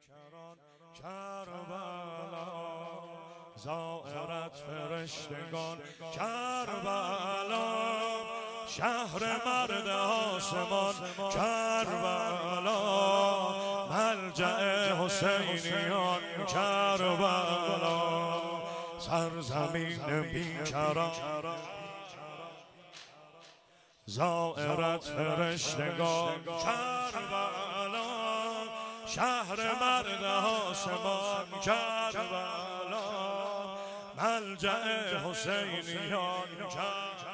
بیکران کربلا، زائرت فرشتگان کربلا، شهر مرد آسمان کربلا، ملجأ حسینیان کربلا، سرزمین بیکران زائرت فرشتگان کربلا، شهر مرد آسمان کربلا، ملجأ حسینیان کربلا،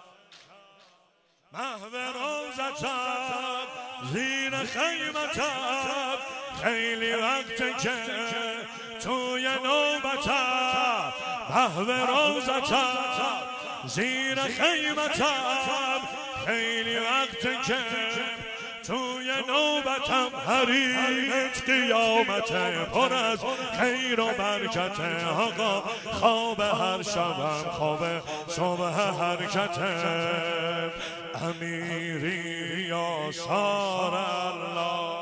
محو روزتم زیر خیمتم، خیلی وقته که توی نوبتم، محو روزتم زیر خیمتم، خیلی وقته که توی نوبتم، حریمت قیامته پر از خیر و برکت، آقا خواب هر شبم خواب صبح حرکته، امیری یا سار الله.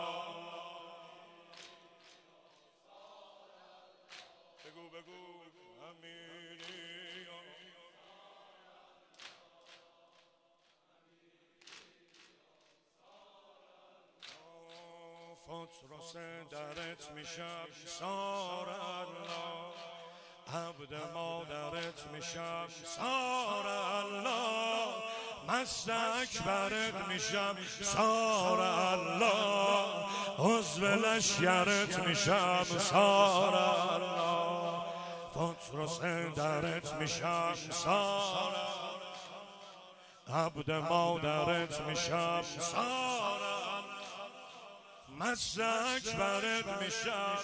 فطرس درت میشم سار الله، عبد مادرت میشم سار الله، مست اکبرت میشم سار الله، عضو لشکرت میشم سار الله، فطرس درت میشم سار الله، عبد مادرت میشم سار الله، مست اکبرت میشم،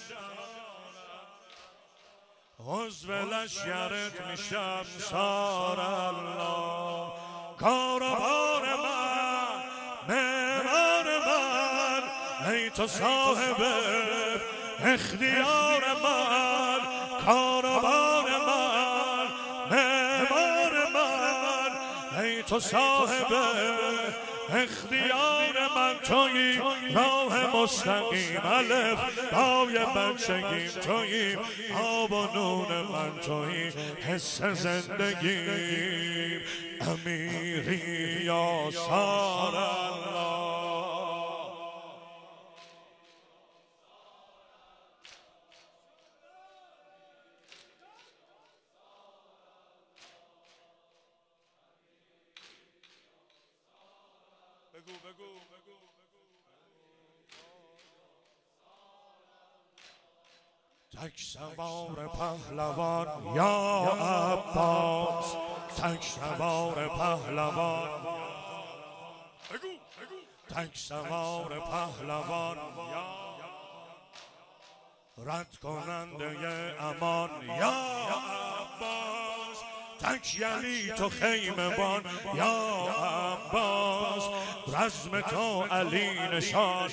عضو لشکرت میشم سار الله، کاربار من معمار من، ای تو صاحب اختیار من، کاربار من معمار من، ای تو صاحب اختیار من، تویی راه مستقیم، الف پای بچگیم، تویی آب و نون من، تویی حس زندگیم، امیری یا سار الله. بگو تک سوار پهلوان یا عباس، تک سوار پهلوان، تک سوار پهلوان رد کننده امان یا عباس، تک یلی تو خیمه‌بان یا عباس، رزم تو علی نشان،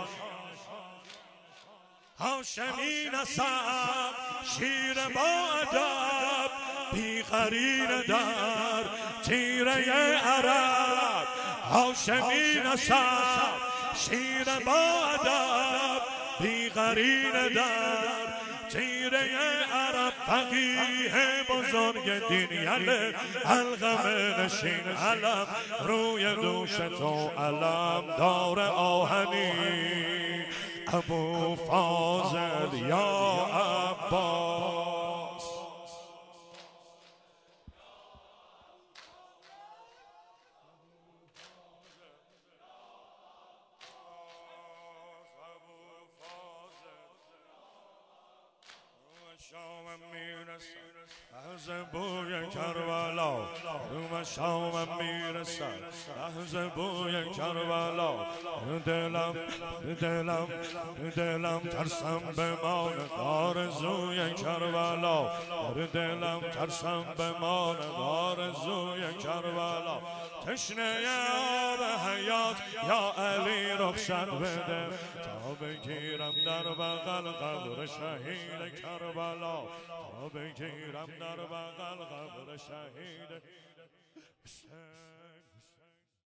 هاشمی نسب شیر با ادب، بی قرین در تیره عرب، هاشمی نسب شیر با ادب، بی قرین در تیره عرب، فقیه بزرگ دین یله علقمه نشین، علم روی دوش تو علم دار آهنی، ابو فاضل یا عباس. شامم میرسد از بوی کربلا، روم شامم میرسد از بوی کربلا، دلم ترسم بماند آرزوی کربلا، دلم ترسم بماند آرزوی کربلا، تشنه آب حیات یا علی رخصت بده، تا بگیرم در بغل قبر شهید کربلا، تا بگیرم در بغل قبر شهید